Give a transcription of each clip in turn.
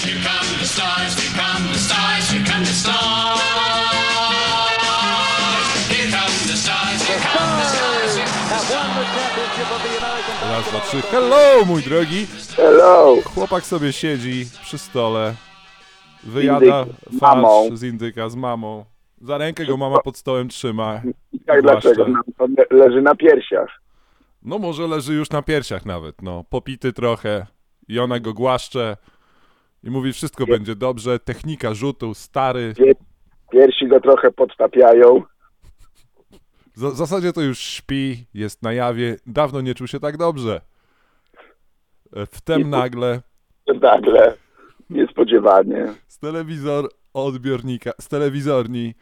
here come the stars, here come the stars, here come the stars. Here come the stars, here come the stars. Raz, dwa, trzy. Hello, mój drogi. Hello. Chłopak sobie siedzi przy stole. Wyjada farsz z indyka z mamą. Za rękę go mama pod stołem trzyma. I tak dlaczego? Leży na piersiach. No może leży już na piersiach nawet, no. Popity trochę. I ona go głaszcze. I mówi, wszystko będzie dobrze. Technika rzutu, stary. Piersi go trochę podtapiają. W zasadzie to już śpi, jest na jawie. Dawno nie czuł się tak dobrze. Wtem nagle Niespodziewanie. z telewizorni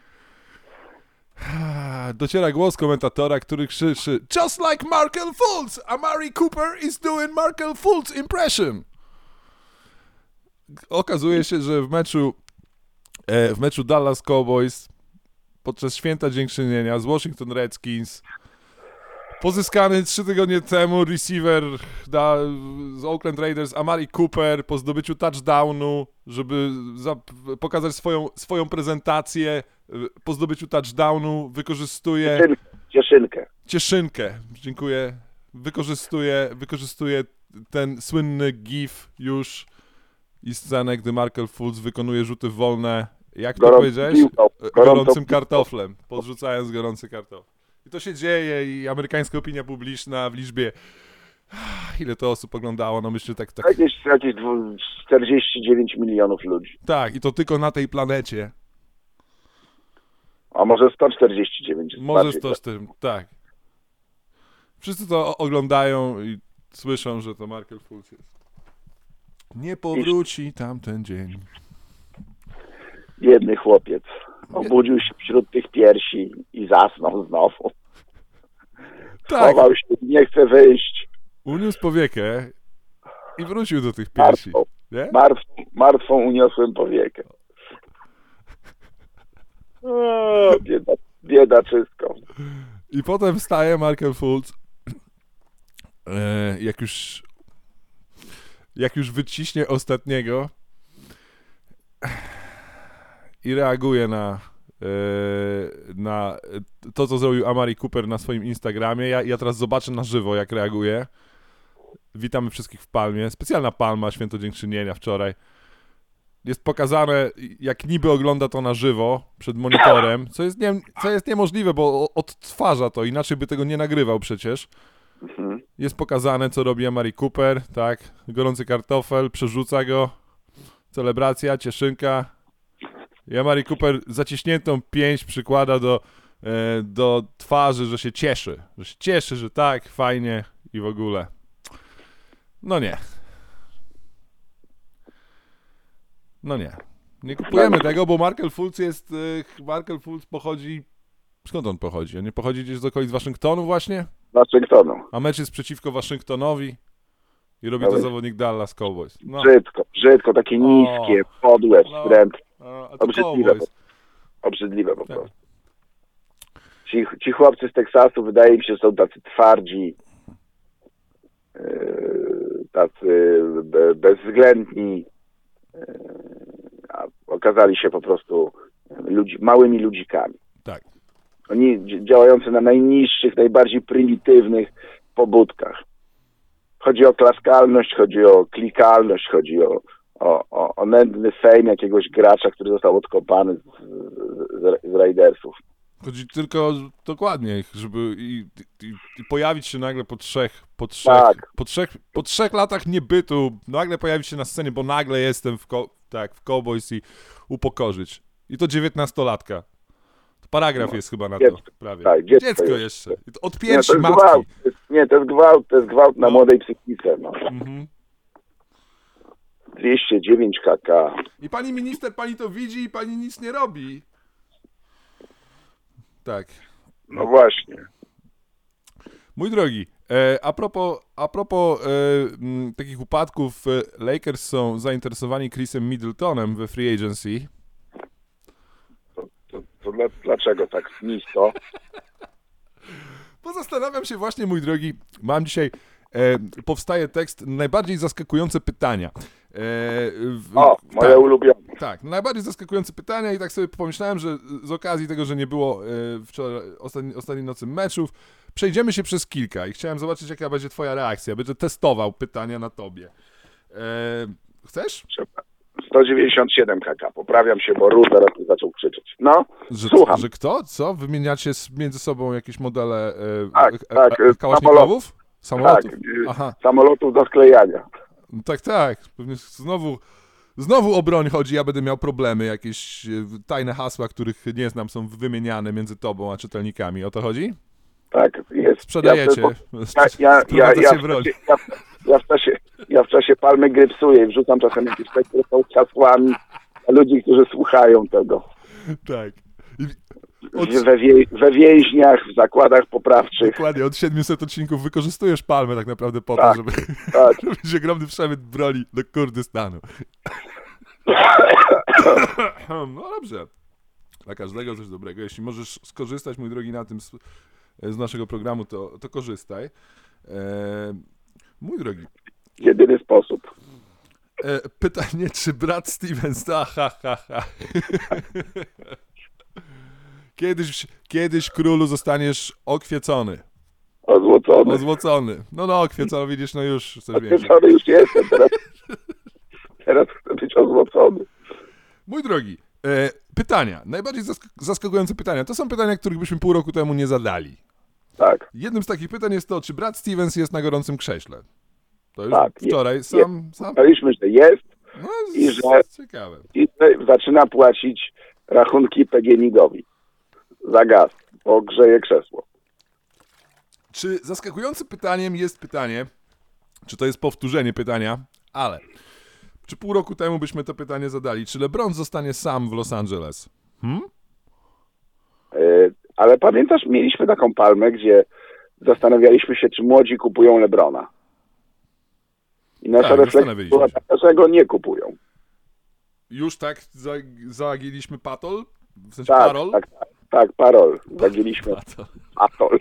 dociera głos komentatora, który krzyczy: Just like Markel Fultz, Amari Cooper is doing Markel Fultz impression. Okazuje się, że w meczu Dallas Cowboys podczas Święta Dziękczynienia z Washington Redskins pozyskany 3 tygodnie temu receiver z Oakland Raiders Amari Cooper po zdobyciu touchdownu, żeby pokazać swoją prezentację, po zdobyciu touchdownu wykorzystuje... Cieszynkę. Dziękuję. Wykorzystuje ten słynny gif już i scenę, gdy Markel Fultz wykonuje rzuty wolne, jak to powiedziałeś? Gorącym kartoflem, podrzucając gorący kartofel. I to się dzieje i amerykańska opinia publiczna w liczbie... Ile to osób oglądało? No myślę tak... Jakieś 49 milionów ludzi. Tak, i to tylko na tej planecie. A może 149. Może 140, tak. Wszyscy to oglądają i słyszą, że to Markel Fultz jest. Nie powróci tamten dzień. Biedny chłopiec. Obudził się wśród tych piersi i zasnął znowu. Tak. Chował się, nie chce wyjść. Uniósł powiekę i wrócił do tych piersi. Nie? Martwą uniosłem powiekę. Biedaczysko. I potem wstaje Markel Fultz, jak już wyciśnie ostatniego i reaguje na to, co zrobił Amari Cooper na swoim Instagramie. Ja teraz zobaczę na żywo, jak reaguje. Witamy wszystkich w Palmie. Specjalna Palma, Święto Dziękczynienia wczoraj. Jest pokazane, jak niby ogląda to na żywo przed monitorem, co jest niemożliwe, bo odtwarza to, inaczej by tego nie nagrywał przecież. Jest pokazane, co robi Amari Cooper, tak? Gorący kartofel, przerzuca go, celebracja, cieszynka. I Amari Cooper zaciśniętą pięść przykłada do twarzy, że się cieszy, że tak, fajnie i w ogóle. No nie. Nie kupujemy tego, bo Markel Fultz pochodzi... Skąd on pochodzi? On nie pochodzi gdzieś z okolic Waszyngtonu właśnie? Waszyngtonu. A mecz jest przeciwko Waszyngtonowi i robi to zawodnik Dallas Cowboys. No. Brzydko, takie niskie, podłe, wstręt. Obrzydliwe po prostu. Ci chłopcy z Teksasu, wydaje mi się, są tacy twardzi, tacy bezwzględni, a okazali się po prostu małymi ludzikami. Tak. Oni działający na najniższych, najbardziej prymitywnych pobudkach. Chodzi o klaskalność, chodzi o klikalność, chodzi o nędzny fame jakiegoś gracza, który został odkopany z Raidersów. Chodzi tylko dokładnie, żeby i pojawić się nagle po trzech latach niebytu, nagle pojawić się na scenie, bo nagle jestem w Cowboys i upokorzyć. I to 19-latka. To paragraf jest chyba na to prawie. Tak, dziecko jeszcze. Od piersi matki. To jest gwałt na młodej psychice. No. 209 kk. I pani minister, pani to widzi i pani nic nie robi. Tak. No właśnie. Mój drogi, a propos takich upadków, Lakers są zainteresowani Chrisem Middletonem we free agency. To dlaczego tak nisko? Bo zastanawiam się właśnie, mój drogi, mam dzisiaj, powstaje tekst najbardziej zaskakujące pytania. Moje ulubione. Tak, najbardziej zaskakujące pytania i tak sobie pomyślałem, że z okazji tego, że nie było wczoraj, ostatniej nocy meczów, przejdziemy się przez kilka i chciałem zobaczyć, jaka będzie twoja reakcja. Będę testował pytania na tobie. Chcesz? 197 kk. Poprawiam się, bo Rus zaraz mi zaczął krzyczeć. No, słucham. Że kto? Co? Wymieniacie między sobą jakieś modele Tak, kałasznikowów? Samolotów? Tak, Aha. samolotów do sklejania. Tak. Pewnie znowu o broń chodzi, ja będę miał problemy. Jakieś tajne hasła, których nie znam, są wymieniane między tobą a czytelnikami. O to chodzi? Tak, jest. Sprzedajecie. Broń. Ja w czasie palmy grypsuję i wrzucam czasem jakieś teksty, które są hasłami dla ludzi, którzy słuchają tego. Tak. We więźniach, w zakładach poprawczych. Dokładnie, od 700 odcinków wykorzystujesz palmę tak naprawdę po Tak, to, żeby tak. robić ogromny przemyt broni do Kurdystanu. No dobrze. Dla każdego coś dobrego. Jeśli możesz skorzystać, mój drogi, na tym z naszego programu, to korzystaj. Mój drogi. Jedyny sposób. Pytanie, czy brat Stevens... Kiedyś, królu, zostaniesz okwiecony. Ozłocony. No, okwiecony, widzisz, no już coś więcej. Okwiecony już jestem, teraz chcę być ozłocony. Mój drogi, pytania, najbardziej zaskakujące pytania, to są pytania, których byśmy pół roku temu nie zadali. Tak. Jednym z takich pytań jest to, czy brat Stevens jest na gorącym krześle. To już tak, wczoraj jest. sam... Mówiliśmy, że jest No, ciekawe. I że zaczyna płacić rachunki PGNiG-owi za gaz, bo grzeje krzesło. Czy zaskakującym pytaniem jest pytanie, czy to jest powtórzenie pytania, ale czy pół roku temu byśmy to pytanie zadali, czy LeBron zostanie sam w Los Angeles? Ale pamiętasz, mieliśmy taką palmę, gdzie zastanawialiśmy się, czy młodzi kupują LeBrona. I nasza refleksja była taka, że go nie kupują. Już tak zagięliśmy patol? W sensie parol? Tak, parol. Zagięliśmy patol.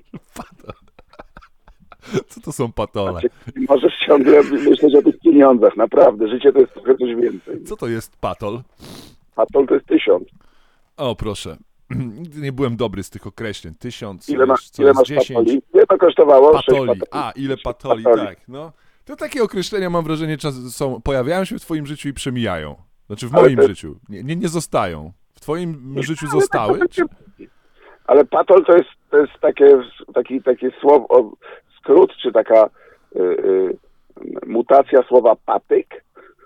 Co to są patole? Możesz ciągle myśleć o tych pieniądzach, naprawdę. Życie to jest trochę coś więcej. Co to jest patol? Patol to jest 1000. O, proszę. Nigdy nie byłem dobry z tych określeń. 1000, ile masz 10. patoli? Ile to kosztowało? Patoli. Ile patoli, tak. No. To takie określenia, mam wrażenie, pojawiają się w twoim życiu i przemijają. Znaczy w moim życiu. Nie zostają. W twoim życiu zostały? Ale patol to jest takie słowo, skrót, czy taka mutacja słowa patyk?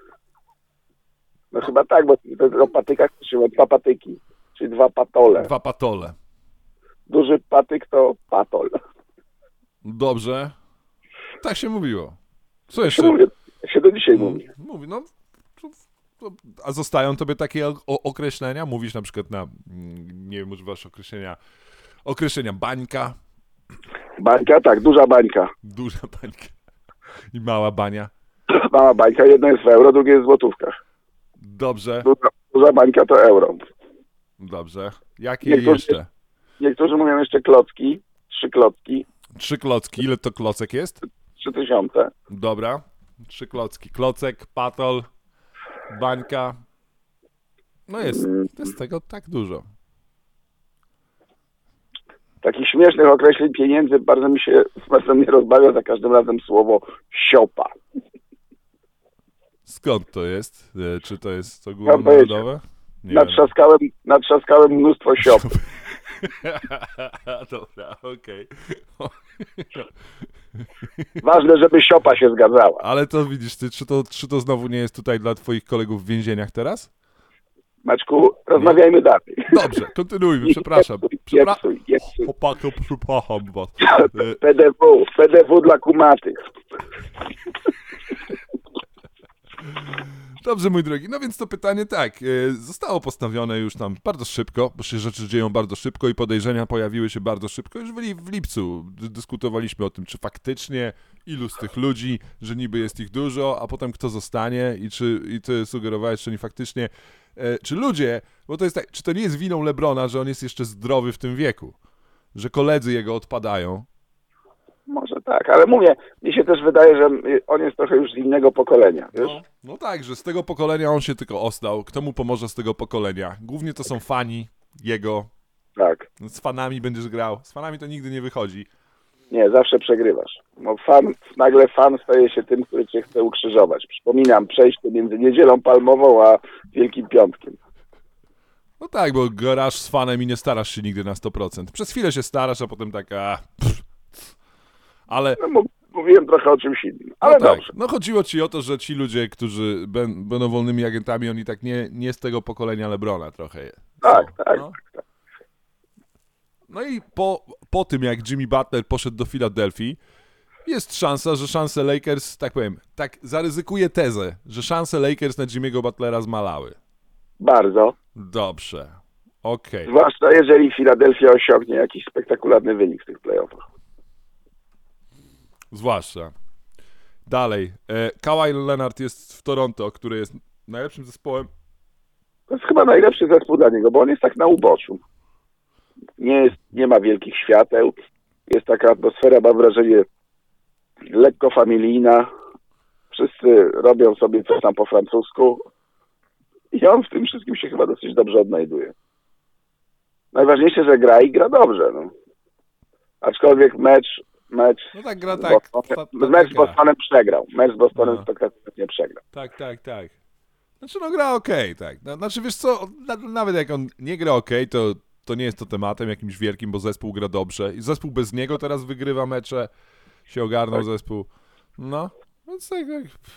No chyba tak, bo o patykach się ma 2 patyki, czyli 2 patole. 2 patole. Duży patyk to patol. Dobrze. Tak się mówiło. Co jeszcze? się do dzisiaj mówi. Mówi, no. A zostają tobie takie określenia? Mówisz na przykład nie wiem, używasz określenia bańka. Bańka, tak, duża bańka. Duża bańka. I mała bania. Mała bańka, jedno jest w euro, drugie jest w złotówkach. Dobrze. Duża bańka to euro. Dobrze. Jakie jeszcze? Niektórzy mówią jeszcze klocki, 3 klocki. 3 klocki, ile to klocek jest? 3000. Dobra. 3 klocki. Klocek, patol, bańka. No jest tego tak dużo. Takich śmiesznych określeń pieniędzy bardzo mnie rozbawia za każdym razem słowo siopa. Skąd to jest? Czy to jest ogólnonarodowe? Natrzaskałem mnóstwo siop. Dobra, okej. Ważne, żeby siopa się zgadzała. Ale to widzisz, czy to znowu nie jest tutaj dla twoich kolegów w więzieniach teraz? Maćku, rozmawiajmy dalej. Dobrze, kontynuujmy, przepraszam. Chłopaki, przepraszam was. PDW dla kumatych. Dobrze, mój drogi. No więc to pytanie tak, zostało postawione już tam bardzo szybko, bo się rzeczy dzieją bardzo szybko i podejrzenia pojawiły się bardzo szybko. Już w lipcu dyskutowaliśmy o tym, czy faktycznie ilu z tych ludzi, że niby jest ich dużo, a potem kto zostanie i ty sugerowałeś, że nie faktycznie, czy ludzie, bo to jest tak, czy to nie jest winą LeBrona, że on jest jeszcze zdrowy w tym wieku, że koledzy jego odpadają. Może tak, ale mówię, mi się też wydaje, że on jest trochę już z innego pokolenia, wiesz? No tak, że z tego pokolenia on się tylko ostał. Kto mu pomoże z tego pokolenia? Głównie to są fani jego. Tak. Z fanami będziesz grał. Z fanami to nigdy nie wychodzi. Nie, zawsze przegrywasz. No nagle fan staje się tym, który cię chce ukrzyżować. Przypominam, przejście między Niedzielą Palmową a Wielkim Piątkiem. No tak, bo grasz z fanem i nie starasz się nigdy na 100%. Przez chwilę się starasz, a potem tak ale... No, mówiłem trochę o czymś innym, ale no tak. dobrze. No chodziło ci o to, że ci ludzie, którzy będą wolnymi agentami, oni tak nie z tego pokolenia LeBrona trochę Tak, są, tak, no. tak. No i po tym, jak Jimmy Butler poszedł do Filadelfii, jest szansa, że szanse Lakers, tak powiem, tak zaryzykuję tezę, że szanse Lakers na Jimmy'ego Butlera zmalały. Bardzo. Dobrze. Okej. Zwłaszcza jeżeli Filadelfia osiągnie jakiś spektakularny wynik w tych playoffach. Zwłaszcza. Dalej. Kawhi Leonard jest w Toronto, który jest najlepszym zespołem. To jest chyba najlepszy zespół dla niego, bo on jest tak na uboczu. Nie ma wielkich świateł. Jest taka atmosfera, mam wrażenie, lekko familijna. Wszyscy robią sobie coś tam po francusku. I on w tym wszystkim się chyba dosyć dobrze odnajduje. Najważniejsze, że gra i gra dobrze. No. Aczkolwiek mecz No tak, gra z tak. mecz z Bostonem przegrał. Mecz z Bostonem spektakularnie przegrał. Tak. Znaczy, no gra okej, tak. Znaczy, wiesz co, nawet jak on nie gra okej, to nie jest to tematem jakimś wielkim, bo zespół gra dobrze. I zespół bez niego teraz wygrywa mecze. Się ogarnął zespół. No, więc tak.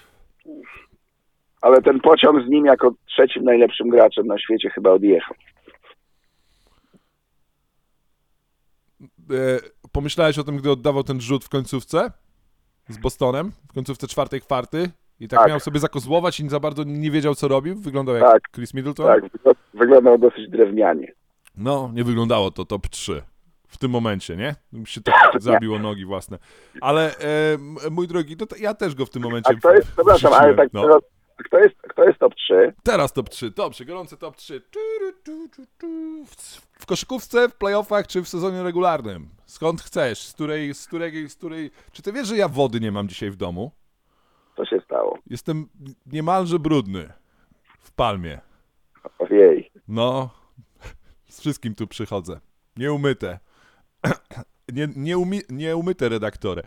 Ale ten pociąg z nim jako trzecim najlepszym graczem na świecie chyba odjechał. Pomyślałeś o tym, gdy oddawał ten rzut w końcówce z Bostonem, w końcówce czwartej kwarty i tak miał sobie zakozłować i za bardzo nie wiedział, co robił? Wyglądał jak Chris Middleton? Tak, wyglądał dosyć drewnianie. No, nie wyglądało to top 3 w tym momencie, nie? Się tak zabiło nogi własne. Ale mój drogi, ja też go w tym momencie... A kto jest, przepraszam, ale tak, no. kto jest top 3? Teraz top 3, dobrze, gorące top 3. W koszykówce, w playoffach czy w sezonie regularnym? Skąd chcesz? Z której... Czy ty wiesz, że ja wody nie mam dzisiaj w domu? Co się stało? Jestem niemalże brudny w palmie. Ojej. No, z wszystkim tu przychodzę. Nieumyte. Nieumyte redaktorę.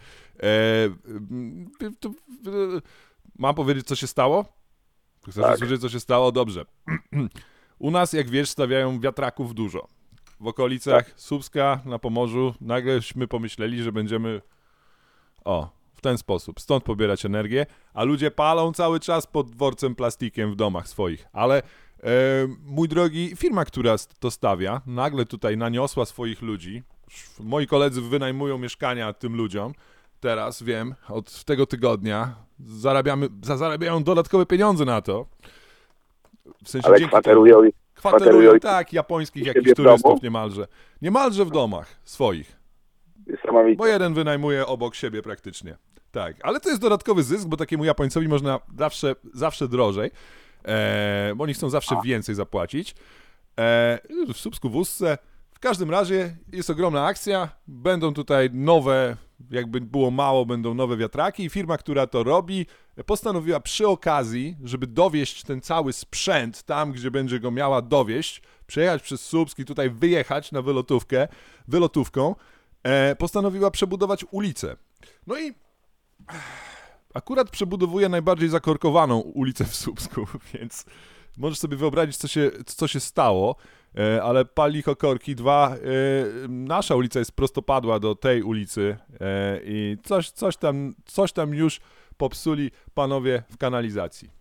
Mam powiedzieć, co się stało? Chcesz usłyszeć, co się stało? Dobrze. U nas, jak wiesz, stawiają wiatraków dużo. W okolicach Słupska, na Pomorzu. Nagleśmy pomyśleli, że będziemy w ten sposób, stąd pobierać energię, a ludzie palą cały czas pod dworcem plastikiem w domach swoich. Ale mój drogi, firma, która to stawia, nagle tutaj naniosła swoich ludzi. Moi koledzy wynajmują mieszkania tym ludziom. Teraz wiem, od tego tygodnia zarabiają dodatkowe pieniądze na to. W sensie ale kwaterują tak, japońskich jakichś turystów niemalże. Niemalże w domach swoich. Bo jeden wynajmuje obok siebie praktycznie. Tak, ale to jest dodatkowy zysk, bo takiemu Japońcowi można zawsze drożej, bo oni chcą zawsze więcej zapłacić. W Słupsku, w Ustce. W każdym razie jest ogromna akcja, będą tutaj nowe, jakby było mało, będą nowe wiatraki i firma, która to robi, postanowiła przy okazji, żeby dowieść ten cały sprzęt tam, gdzie będzie go miała dowieść, przejechać przez Słupsk i tutaj wyjechać na wylotówką, postanowiła przebudować ulicę. No i akurat przebudowuje najbardziej zakorkowaną ulicę w Słupsku, więc możesz sobie wyobrazić, co się stało, ale pal licho korki. Nasza ulica jest prostopadła do tej ulicy i coś tam już popsuli panowie w kanalizacji.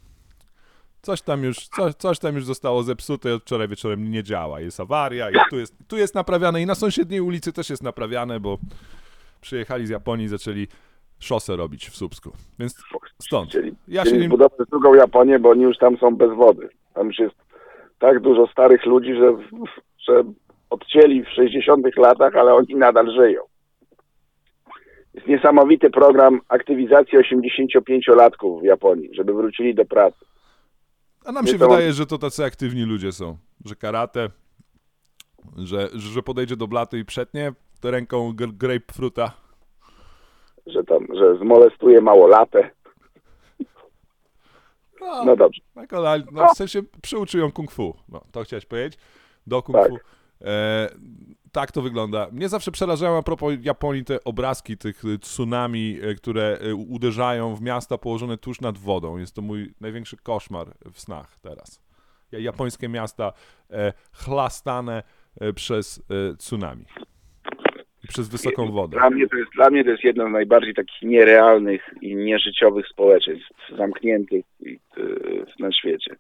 Coś tam już zostało zepsute i od wczoraj wieczorem nie działa. Jest awaria i tu jest naprawiane i na sąsiedniej ulicy też jest naprawiane, bo przyjechali z Japonii i zaczęli szosę robić w Słupsku. Więc stąd. Chcieli budować drugą Japonię, bo oni już tam są bez wody. Tam już jest tak dużo starych ludzi, że odcięli w 60 latach, ale oni nadal żyją. Jest niesamowity program aktywizacji 85-latków w Japonii, żeby wrócili do pracy. A nam się wydaje, że to tacy aktywni ludzie są. Że karate, że podejdzie do blatu i przetnie ręką grapefruita. że zmolestuje małolatę. No dobrze. No, w sensie przyuczy ją kung fu. No, to chciałeś powiedzieć? Do kung Tak. fu. Tak to wygląda. Mnie zawsze przerażają a propos Japonii te obrazki tych tsunami, które uderzają w miasta położone tuż nad wodą. Jest to mój największy koszmar w snach teraz. Japońskie miasta chlastane przez tsunami. Przez wysoką wodę. Dla mnie to jest jedno z najbardziej takich nierealnych i nieżyciowych społeczeństw zamkniętych na świecie.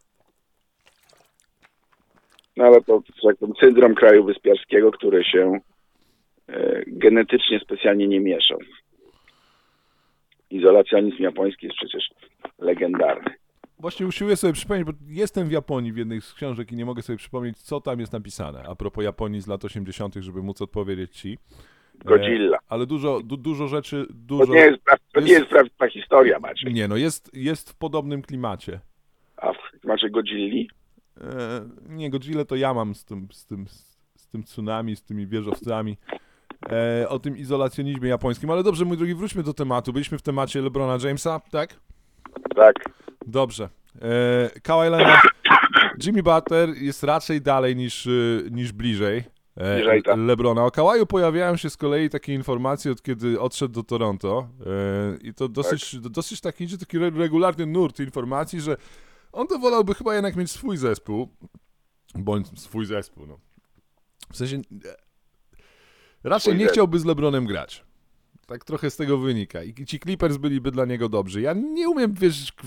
No ale to jak ten syndrom kraju wyspiarskiego, który się genetycznie specjalnie nie mieszał. Izolacjonizm japoński jest przecież legendarny. Właśnie usiłuję sobie przypomnieć, bo jestem w Japonii w jednej z książek i nie mogę sobie przypomnieć, co tam jest napisane a propos Japonii z lat 80., żeby móc odpowiedzieć ci. Godzilla. Ale dużo rzeczy... To nie jest prawdziwa historia, Maciek. Nie, no jest w podobnym klimacie. A macie Godzilli? Nie, Godzilla to ja mam z tym tsunami, z tymi wieżowcami, o tym izolacjonizmie japońskim. Ale dobrze, mój drogi, wróćmy do tematu. Byliśmy w temacie LeBrona Jamesa, tak? Tak. Dobrze. Kawhi Leonard, Jimmy Butler jest raczej dalej niż bliżej Tak. LeBrona. O Kawhi'u pojawiają się z kolei takie informacje, od kiedy odszedł do Toronto i to dosyć taki regularny nurt informacji, że on to wolałby chyba jednak mieć swój zespół, bądź swój zespół, no. W sensie raczej nie chciałby z LeBronem grać. Tak trochę z tego wynika. I ci Clippers byliby dla niego dobrzy. Ja nie umiem,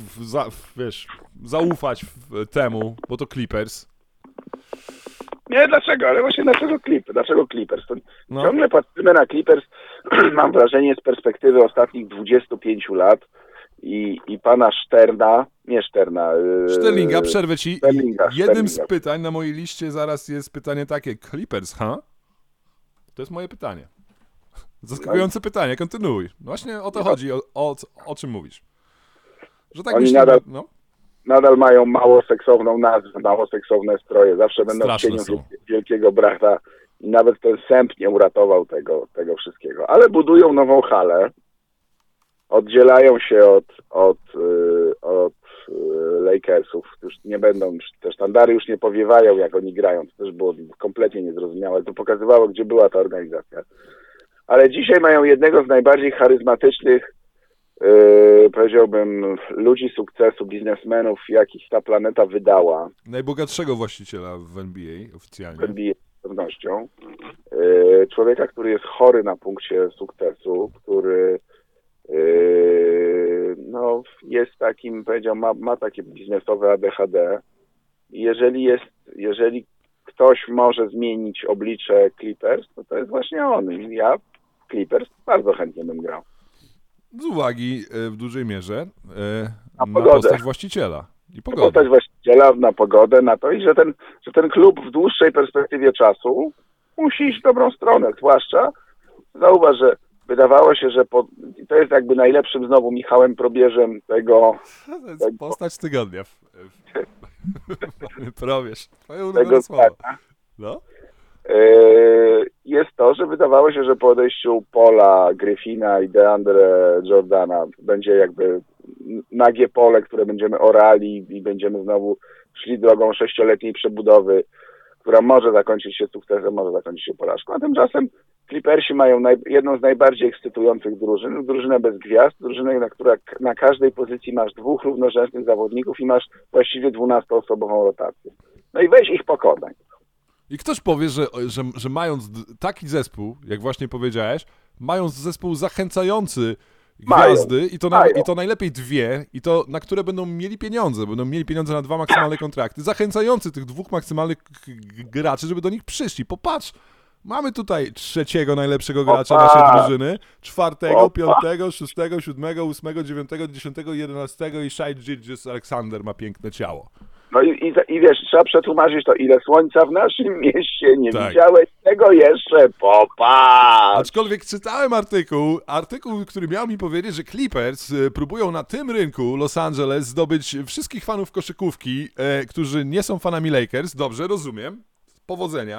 zaufać temu, bo to Clippers. Nie, dlaczego? Ale właśnie dlaczego Clippers? To No. ciągle patrzymy na Clippers, mam wrażenie, z perspektywy ostatnich 25 lat i pana Sterlinga, przerwę ci. Jednym z Sterlinga. pytań na mojej liście zaraz jest pytanie takie. Clippers, ha? To jest moje pytanie. Zaskakujące pytanie, kontynuuj. No właśnie o to chodzi, o czym mówisz. Że tak Oni myślimy, no. nadal mają mało seksowną nazwę, mało seksowne stroje. Zawsze będą w Straszne cieniu są. wielkiego brata i nawet ten sęp nie uratował tego wszystkiego. Ale budują nową halę, oddzielają się od Lakersów. Już nie będą, te sztandary już nie powiewają, jak oni grają. To też było kompletnie niezrozumiałe. To pokazywało, gdzie była ta organizacja. Ale dzisiaj mają jednego z najbardziej charyzmatycznych, powiedziałbym, ludzi sukcesu, biznesmenów, jakich ta planeta wydała. Najbogatszego właściciela w NBA oficjalnie. NBA z pewnością. Człowieka, który jest chory na punkcie sukcesu, który jest takim, ma takie biznesowe ADHD. I jeżeli ktoś może zmienić oblicze Clippers, to jest właśnie on. I ja w Clippers bardzo chętnie bym grał. Z uwagi w dużej mierze Na na pogodę. postać właściciela i pogodę. Postać właściciela, na pogodę, na to i że ten klub w dłuższej perspektywie czasu musi iść w dobrą stronę. Zwłaszcza zauważ, że wydawało się, że to jest jakby najlepszym znowu Michałem Probierzem tego To jest postać tygodnia. Probierz. Twoje ulubione tego słowo. zdania. No? Jest to, że wydawało się, że po odejściu Paula Griffina i DeAndre Jordana będzie jakby nagie pole, które będziemy orali i będziemy znowu szli drogą 6-letniej przebudowy, która może zakończyć się sukcesem, może zakończyć się porażką. A tymczasem Clippersi mają jedną z najbardziej ekscytujących drużynę bez gwiazd, drużynę, która na każdej pozycji masz 2 równorzędnych zawodników i masz właściwie 12-osobową rotację. No i weź ich pokonaj. I ktoś powie, że mając taki zespół, jak właśnie powiedziałeś, mając zespół zachęcający gwiazdy i to najlepiej 2, i to na które będą mieli pieniądze na 2 maksymalne kontrakty, zachęcający tych 2 maksymalnych graczy, żeby do nich przyszli. Popatrz, mamy tutaj 3. najlepszego gracza naszej drużyny, 4., 5., 6., 7., 8., 9., 10., 11. i Shai Gilgeous-Alexander ma piękne ciało. No i wiesz, trzeba przetłumaczyć to, ile słońca w naszym mieście, nie Tak. widziałeś tego jeszcze, popatrz! Aczkolwiek czytałem artykuł, który miał mi powiedzieć, że Clippers próbują na tym rynku Los Angeles zdobyć wszystkich fanów koszykówki, którzy nie są fanami Lakers, dobrze, rozumiem, powodzenia,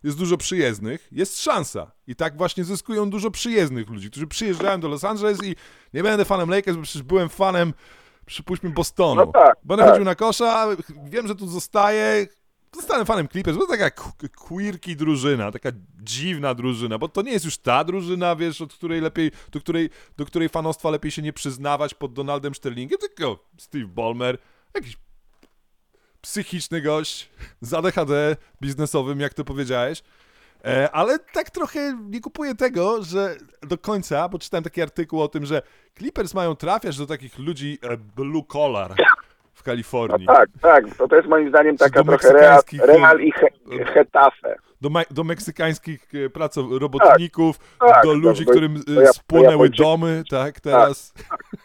jest dużo przyjezdnych, jest szansa. I tak właśnie zyskują dużo przyjezdnych ludzi, którzy przyjeżdżają do Los Angeles i nie będę fanem Lakers, bo przecież byłem fanem, przypuśćmy, Bostonu. No tak, Będę tak. chodził na kosza, wiem, że tu zostaję, zostanę fanem Clippers, bo to taka quirky drużyna, taka dziwna drużyna, bo to nie jest już ta drużyna, wiesz, od której lepiej, do której fanostwa lepiej się nie przyznawać pod Donaldem Sterlingiem, tylko Steve Ballmer, jakiś psychiczny gość z ADHD biznesowym, jak to powiedziałeś, ale tak trochę nie kupuję tego, że do końca, bo czytałem taki artykuł o tym, że Clippers mają trafiać do takich ludzi blue collar w Kalifornii. No tak, to jest moim zdaniem taka do trochę Real i Getafe. Do meksykańskich robotników, Tak, do ludzi, do którym Japończyków. spłonęły domy, tak, teraz.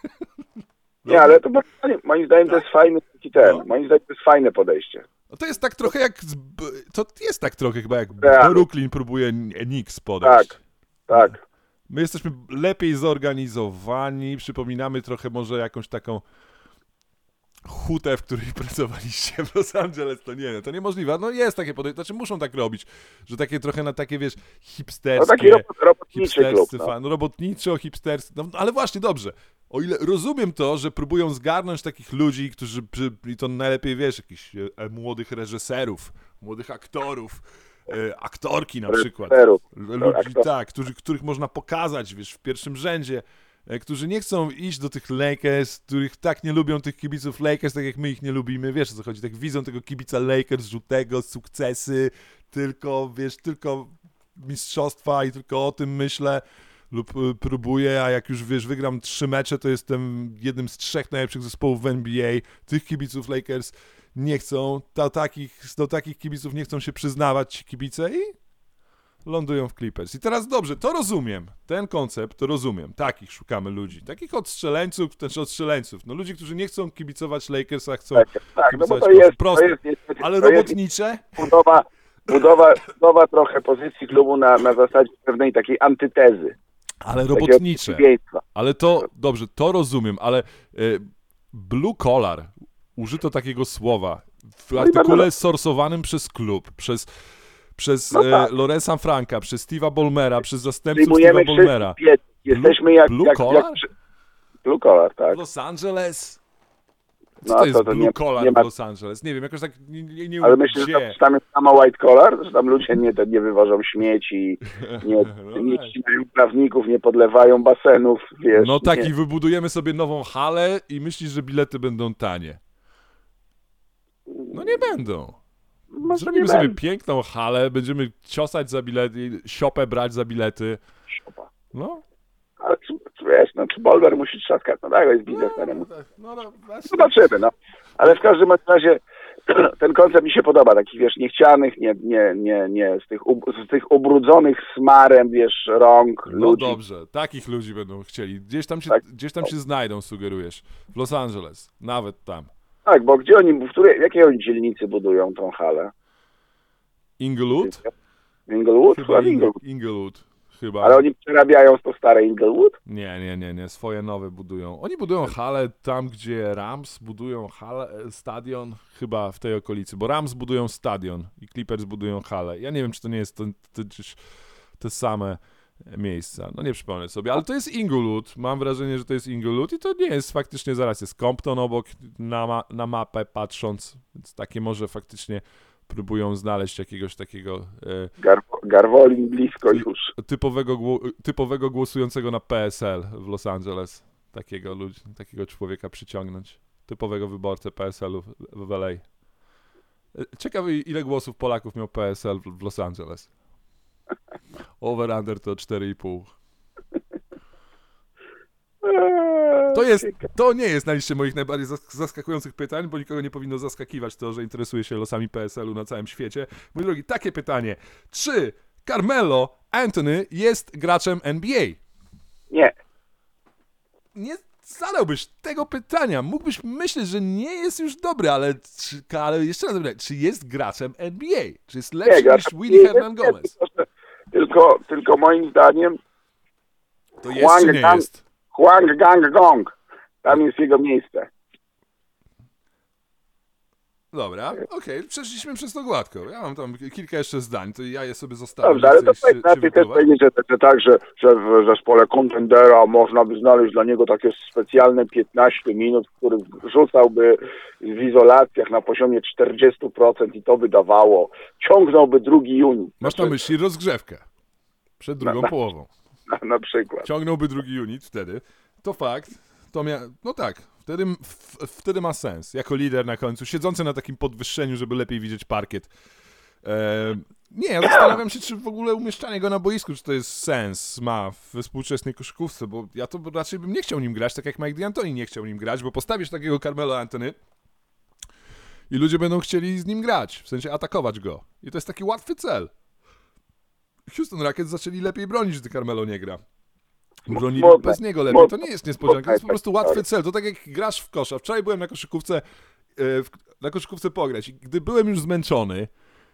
Nie, ale to moim zdaniem to jest fajny moim zdaniem to jest fajne podejście. No to jest tak trochę jak, to jest tak trochę chyba jak Realu. Brooklyn próbuje Knicks podejść. Tak. My jesteśmy lepiej zorganizowani, przypominamy trochę może jakąś taką hutę, w której pracowaliście w Los Angeles, to niemożliwe. No jest takie podejście, znaczy muszą tak robić, że takie trochę na takie, wiesz, hipsterskie, No taki robotniczy klub. robotniczo, hipsterskie, no ale właśnie, dobrze. O ile rozumiem to, że próbują zgarnąć takich ludzi, którzy, i to najlepiej, wiesz, jakichś młodych reżyserów, młodych aktorów, aktorki na przykład, ludzi, tak, których można pokazać, wiesz, w pierwszym rzędzie, którzy nie chcą iść do tych Lakers, których tak nie lubią tych kibiców Lakers, tak jak my ich nie lubimy, wiesz o co chodzi, tak widzą tego kibica Lakers żółtego, sukcesy, tylko, wiesz, tylko mistrzostwa i tylko o tym myślę lub próbuję, a jak już, wiesz, wygram 3 mecze, to jestem jednym z 3 najlepszych zespołów w NBA, tych kibiców Lakers nie chcą, do takich kibiców nie chcą się przyznawać ci kibice i lądują w Clippers. I teraz dobrze, to rozumiem, ten koncept to rozumiem, takich szukamy ludzi, takich odstrzeleńców, no ludzi, którzy nie chcą kibicować Lakers, a chcą Tak, no bo kibicować to jest proste, niestety, ale to robotnicze? budowa trochę pozycji klubu na zasadzie pewnej takiej antytezy. Ale robotnicze, przeciwieństwa. ale to, dobrze, to rozumiem, ale blue collar, użyto takiego słowa w artykule sorsowanym przez klub, przez Lorenza Franka, przez Steve'a Ballmera, przez zastępców Steve'a Ballmera. Jesteśmy jak Blue collar? Blue collar, tak. W Los Angeles? Co No, to jest to blue collar nie ma- w Los Angeles? Nie wiem, jakoś tak nie Ale myślę, że tam jest samo white collar, że tam ludzie nie wywożą śmieci, nie ścinają prawników, nie podlewają basenów, wiesz. No tak, nie. i wybudujemy sobie nową halę i myślisz, że bilety będą tanie. No nie będą. Może Zrobimy nie sobie będą. piękną halę, będziemy ciosać za bilety, siopę brać za bilety. Szopa. No. Ale wiesz, czy Bolwer musi trzaskać, no tak, jest biznesmenem. No, Zobaczymy, no. Ale w każdym razie ten koncept mi się podoba, takich, wiesz, niechcianych, z tych ubrudzonych smarem, wiesz, rąk No ludzi. dobrze, takich ludzi będą chcieli. Gdzieś tam się znajdą, sugerujesz. W Los Angeles, nawet tam. Tak, bo gdzie w jakiej oni dzielnicy budują tą halę? Inglewood? Inglewood? Chyba Chyba Inglewood. Inglewood. Chyba. Ale oni przerabiają to stare Inglewood? Nie, swoje nowe budują. Oni budują halę tam, gdzie Rams budują halę, stadion, chyba w tej okolicy, bo Rams budują stadion i Clippers budują halę. Ja nie wiem, czy to nie jest te same miejsca. No nie przypomnę sobie, ale to jest Inglewood. Mam wrażenie, że to jest Inglewood i to nie jest faktycznie, zaraz jest Compton obok na mapę patrząc, więc takie może faktycznie próbują znaleźć jakiegoś takiego Garwolin blisko już. typowego głosującego na PSL w Los Angeles. Takiego człowieka przyciągnąć. Typowego wyborcę PSL-u w LA. Ciekawy, ile głosów Polaków miał PSL w Los Angeles. Over-under to 4,5. To nie jest na liście moich najbardziej zaskakujących pytań, bo nikogo nie powinno zaskakiwać to, że interesuje się losami PSL-u na całym świecie. Mój drogi, takie pytanie. Czy Carmelo Anthony jest graczem NBA? Nie. Nie zadałbyś tego pytania. Mógłbyś myśleć, że nie jest już dobry, ale jeszcze raz zapytam, czy jest graczem NBA? Czy jest lepszy niż Willy Hernan Gomez? Tylko moim zdaniem To jest czy nie jest? Huang Gang Gong. Tam jest jego miejsce. Dobra, okej, przeszliśmy przez to gładko. Ja mam tam kilka jeszcze zdań, to ja je sobie zostawię. Dobrze, ale to chcesz się najpierw też wypróbować? powiedzieć, że tak, że w zespole Contendera można by znaleźć dla niego takie specjalne 15 minut, w których rzucałby w izolacjach na poziomie 40% i to by dawało. Ciągnąłby drugi unit. Masz na myśli rozgrzewkę przed drugą połową. Na przykład. Ciągnąłby drugi unit wtedy. To fakt. No tak, wtedy ma sens. Jako lider na końcu, siedzący na takim podwyższeniu, żeby lepiej widzieć parkiet. Nie, ja zastanawiam się, czy w ogóle umieszczanie go na boisku, czy to jest sens ma we współczesnej koszykówce, bo ja to raczej bym nie chciał nim grać, tak jak Mike D'Antoni nie chciał nim grać, bo postawisz takiego Carmelo Anthony i ludzie będą chcieli z nim grać, w sensie atakować go. I to jest taki łatwy cel. Houston Rockets zaczęli lepiej bronić, gdy Carmelo nie gra. Bronili bez niego lepiej. To nie jest niespodzianka, to jest po prostu łatwy cel. To tak jak grasz w kosza. Wczoraj byłem na koszykówce pograć i gdy byłem już zmęczony,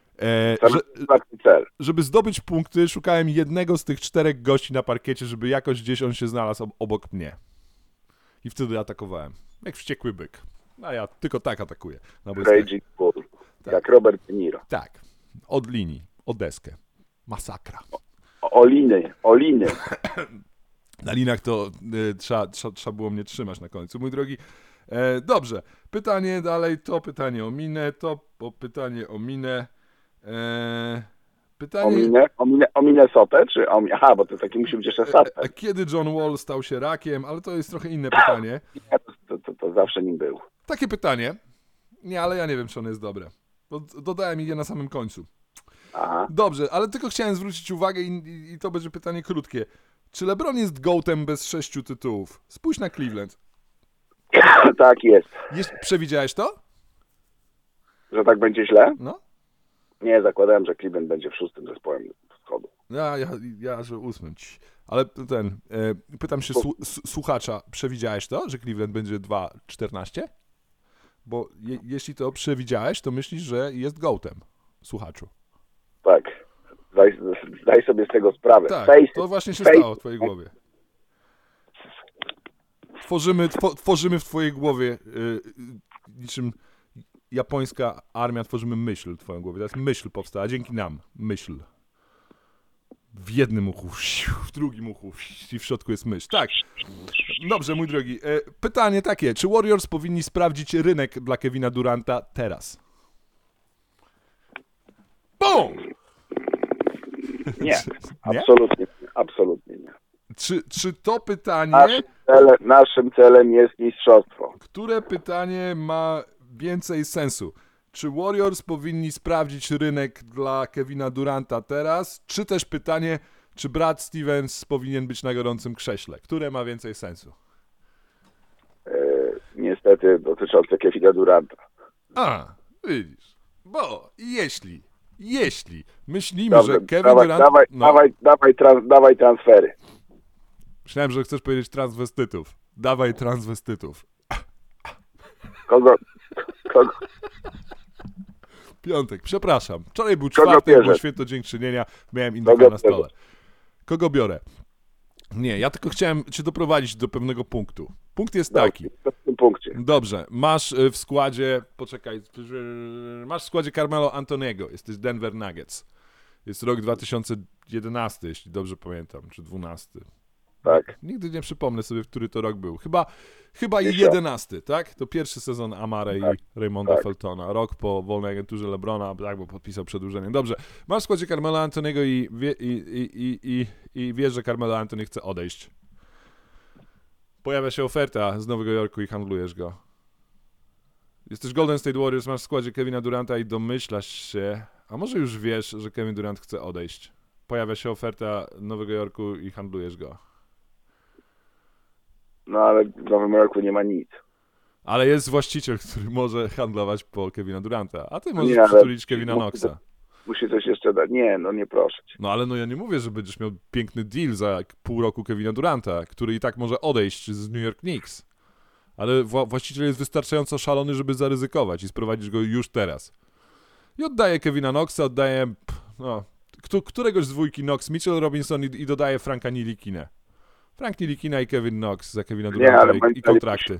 żeby zdobyć punkty, szukałem jednego z tych 4 gości na parkiecie, żeby jakoś gdzieś on się znalazł obok mnie. I wtedy atakowałem. Jak wściekły byk. A ja tylko tak atakuję. Raging Bull. Jak Robert De Niro. Tak. Od linii. O deskę. Masakra. Oliny. Na linach to trzeba było mnie trzymać na końcu, mój drogi. Dobrze, pytanie dalej, to pytanie ominę, pytanie ominę. Pytanie... O Minnesotę, czy o... Aha, bo to taki musi być jeszcze starter. A kiedy John Wall stał się rakiem? Ale to jest trochę inne pytanie. To zawsze nim był. Takie pytanie. Nie, ale ja nie wiem, czy ono jest dobre. Dodałem je na samym końcu. Aha. Dobrze, ale tylko chciałem zwrócić uwagę i to będzie pytanie krótkie. Czy LeBron jest GOAT-em bez 6 tytułów? Spójrz na Cleveland. Tak jest. Przewidziałeś to? Że tak będzie źle? No. Nie, zakładałem, że Cleveland będzie w 6. zespołem wschodu. Ja że 8. Ale pytam się słuchacza, przewidziałeś to, że Cleveland będzie 2-14? Bo jeśli to przewidziałeś, to myślisz, że jest GOAT-em, słuchaczu. Tak. Zdaj sobie z tego sprawę. Tak, to właśnie się stało w twojej głowie. Tworzymy w twojej głowie niczym japońska armia, tworzymy myśl w twojej głowie. Teraz myśl powstała, dzięki nam. Myśl. W jednym uchu, w drugim uchu i w środku jest myśl. Tak. Dobrze, mój drogi. Pytanie takie. Czy Warriors powinni sprawdzić rynek dla Kevina Duranta teraz? BOOM! Nie. Nie? Absolutnie nie. Czy to pytanie... Naszym celem jest mistrzostwo. Które pytanie ma więcej sensu? Czy Warriors powinni sprawdzić rynek dla Kevina Duranta teraz? Czy też pytanie, czy Brad Stevens powinien być na gorącym krześle? Które ma więcej sensu? Niestety dotyczące Kevina Duranta. A, widzisz. Bo jeśli myślimy, Dobrze, że Kevin Durant... Dawaj transfery. Myślałem, że chcesz powiedzieć transwestytów. Dawaj transwestytów. Kogo? Piątek, przepraszam. Wczoraj był czwartek, było święto dziękczynienia, miałem indyka na stole. Kogo biorę? Nie, ja tylko chciałem cię doprowadzić do pewnego punktu. Punkt jest taki. W tym punkcie. Dobrze, masz w składzie, masz w składzie Carmelo Antoniego, jesteś Denver Nuggets. Jest rok 2011, jeśli dobrze pamiętam, czy 12. Tak. Nigdy nie przypomnę sobie, który to rok był. Chyba 11, tak? To pierwszy sezon Amare i Raymonda Feltona. Rok po wolnej agenturze LeBrona, tak, bo podpisał przedłużenie. Dobrze. Masz w składzie Carmelo Antoniego i wiesz, że Carmelo Antony chce odejść. Pojawia się oferta z Nowego Jorku i handlujesz go. Jesteś Golden State Warriors, masz w składzie Kevina Duranta i domyślasz się, a może już wiesz, że Kevin Durant chce odejść. Pojawia się oferta Nowego Jorku i handlujesz go. No ale w Nowym Jorku nie ma nic. Ale jest właściciel, który może handlować po Kevina Duranta, a ty możesz przytulić Kevina Knoxa. Musi coś jeszcze dać. Nie, no nie proszę cię. No ale ja nie mówię, że będziesz miał piękny deal za pół roku Kevina Duranta, który i tak może odejść z New York Knicks. Ale właściciel jest wystarczająco szalony, żeby zaryzykować i sprowadzić go już teraz. I oddaje Kevina Knoxa, oddaje któregoś z dwójki Knox, Mitchell Robinson i dodaje Franka Ntilikina. Frank Ntilikina i Kevin Knox za Kevina Duranta i kontrakty.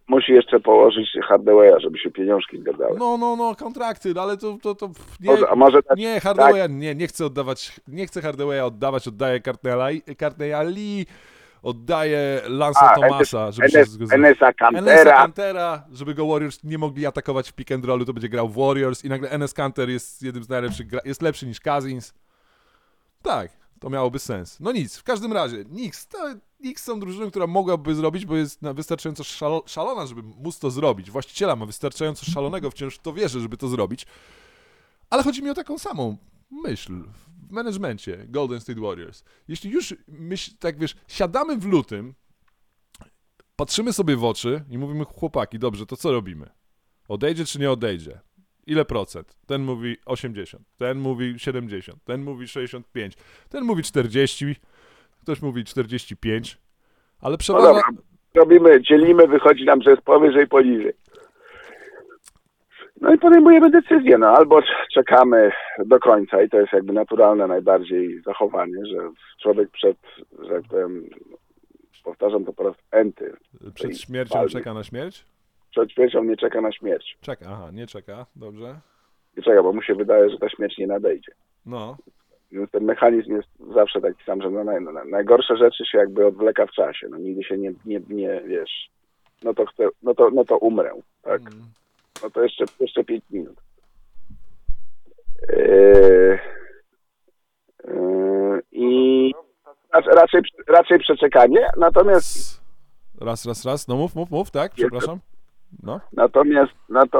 musi jeszcze położyć Hardawaya, żeby się pieniążki zgadzały. No, kontrakty, ale to A może tak, nie, Hardawaya, nie chcę oddawać, nie chcę Hardawaya oddawać, oddaję Courtneya Lee, oddaję Lance'a Thomasa, żeby się zgodził. Enesa Kantera, żeby go Warriors nie mogli atakować w pick and rollu, to będzie grał w Warriors i nagle Enes Kanter jest jednym z najlepszych, jest lepszy niż Cousins. Tak, to miałoby sens. No nic, w każdym razie, Knicks są drużyną, która mogłaby zrobić, bo jest wystarczająco szalona, żeby móc to zrobić. Właściciela ma wystarczająco szalonego, wciąż w to wierzy, żeby to zrobić. Ale chodzi mi o taką samą myśl w managemencie Golden State Warriors. Jeśli już, tak wiesz, siadamy w lutym, patrzymy sobie w oczy i mówimy, chłopaki, dobrze, to co robimy? Odejdzie czy nie odejdzie? Ile procent? Ten mówi 80, ten mówi 70, ten mówi 65, ten mówi 40, ktoś mówi 45, ale przeważa... No dobra, robimy, dzielimy, wychodzi nam, że jest powyżej, poniżej. No i podejmujemy decyzję, no albo czekamy do końca i to jest jakby naturalne najbardziej zachowanie, że człowiek przed, że jak powiem, powtarzam to po raz enty. Przed śmiercią czeka na śmierć? Przed śmiercią nie czeka na śmierć. Nie czeka, dobrze. Nie czeka, bo mu się wydaje, że ta śmierć nie nadejdzie. No. Więc ten mechanizm jest zawsze taki sam, że najgorsze rzeczy się jakby odwleka w czasie. No nigdy się nie wiesz, no to umrę, tak? No to jeszcze 5 minut. I raczej przeczekanie, natomiast... Raz. No mów, tak? Przepraszam. No. Natomiast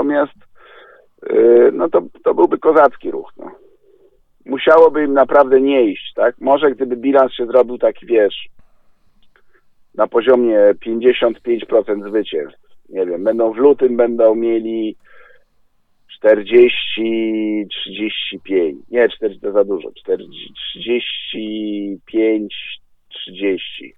no to byłby kozacki ruch, no. Musiałoby im naprawdę nie iść, tak? Może gdyby bilans się zrobił taki, wiesz, na poziomie 55% zwycięstw, nie wiem, w lutym będą mieli 40, 35, nie, 40 to za dużo, 35, 30.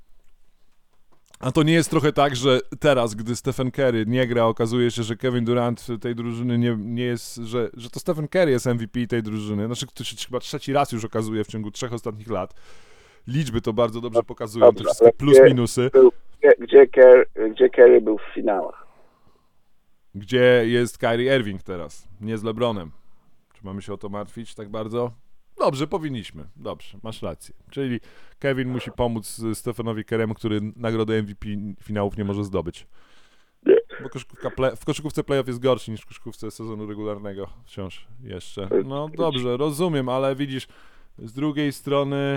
A to nie jest trochę tak, że teraz, gdy Stephen Curry nie gra, okazuje się, że Kevin Durant tej drużyny nie jest, że to Stephen Curry jest MVP tej drużyny, znaczy to się chyba trzeci raz już okazuje w ciągu 3 ostatnich lat. Liczby to bardzo dobrze pokazują, te wszystkie plus, minusy. Gdzie Curry był w finałach? Gdzie jest Kyrie Irving teraz? Nie z LeBronem. Czy mamy się o to martwić tak bardzo? Dobrze, powinniśmy. Dobrze, masz rację. Czyli Kevin musi pomóc Stephenowi Curry'emu, który nagrodę MVP finałów nie może zdobyć. Bo w koszykówce playoff jest gorszy niż w koszykówce sezonu regularnego wciąż jeszcze. No dobrze, rozumiem, ale widzisz, z drugiej strony